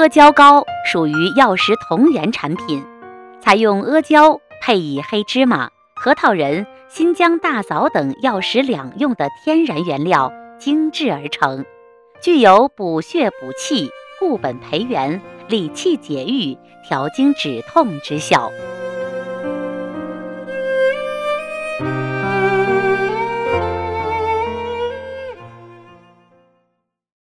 阿胶糕属于药食同源产品，采用阿胶配以黑芝麻、核桃仁、新疆大枣等药食两用的天然原料精制而成，具有补血补气、固本培元、理气解郁、调经止痛之效。